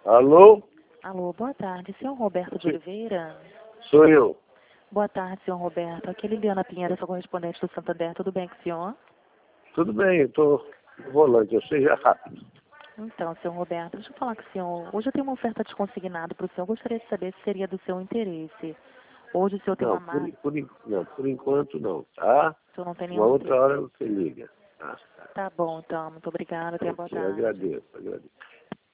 Alô? Alô, boa tarde. Senhor Roberto de Oliveira? Sou eu. Boa tarde, senhor Roberto. Aqui é Liliana Pinheiro, sou correspondente do Santander. Tudo bem com o senhor? Tudo bem, eu estou no volante, eu seja rápido. Então, senhor Roberto, deixa eu falar com o senhor. Hoje eu tenho uma oferta de consignado para o senhor. Gostaria de saber se seria do seu interesse. Hoje o senhor tem Não, uma marca. não, por enquanto não, tá? O senhor não tem Uma nenhum outra interesse. hora você liga. Tá? Tá bom, então. Muito obrigada. Tenha boa Eu tarde. agradeço.